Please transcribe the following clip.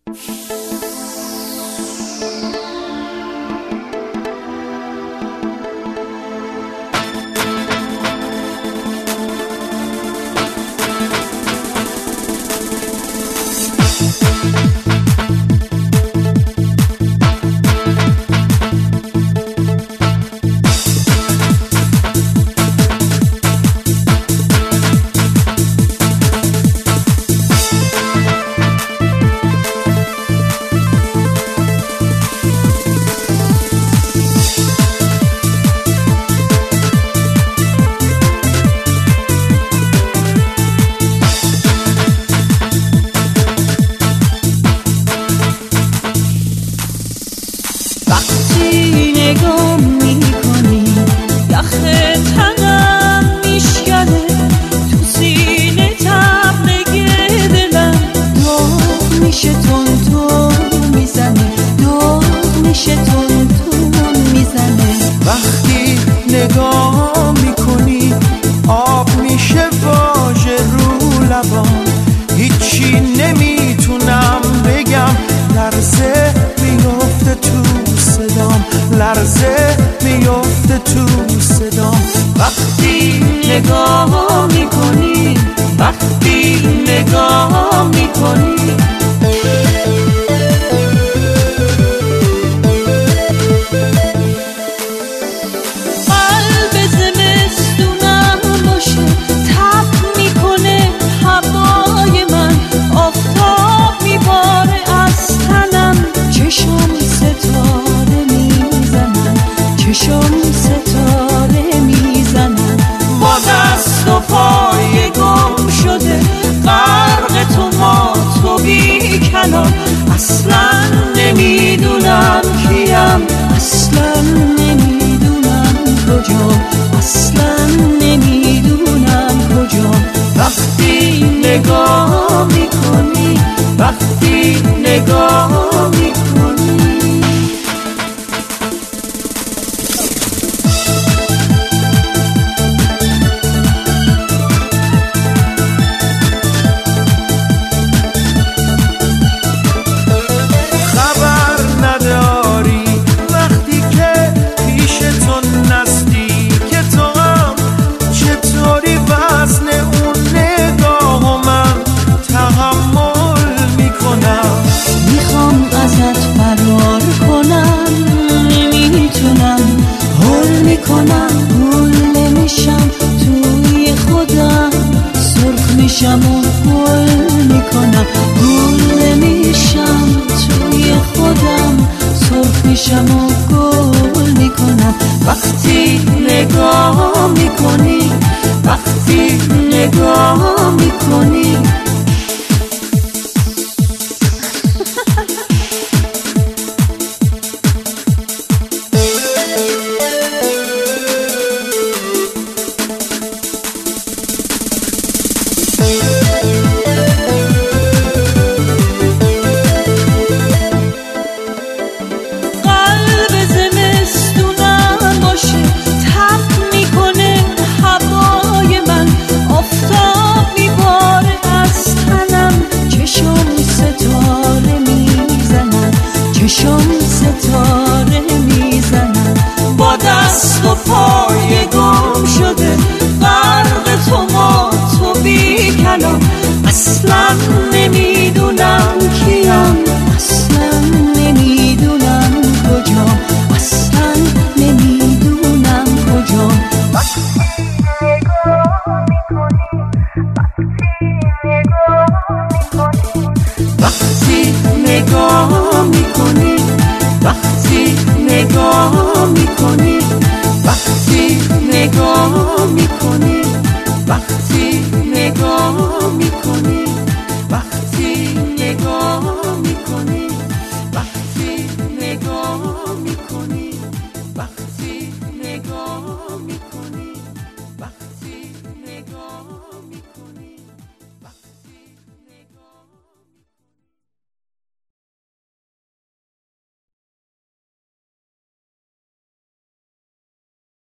لرزه میفته تو صدام وقتی نگاه میکنی، وقتی نگاه میکنی. قلب زمستونم باشه تب میکنه هوای من، آفتاب میباره از تنم، چشم ستاره میزنن، چشم ستاره میزنن. با دست و پای گم شده غرق تو ما تو بی کلام، اصلا نمیدونم کیم، اصلا نمیدونم کجام، اصلا نمیدونم کجام. وقتی نگاه میکنی، وقتی نگاه میکنی. میشم و گل میکنم، گل میشم توی خودم، سرخ میشم و گل میکنم. وقتی نگاه میکنی، وقتی نگاه میکنی. دست و پای گم شده غرق تو ما تو بی کلام، اصلا نمیدونم کیم، اصلا نمیدونم کجام، اصلا نمیدونم کجام. وقتی نگاه میکنی، وقتی نگاه میکنی.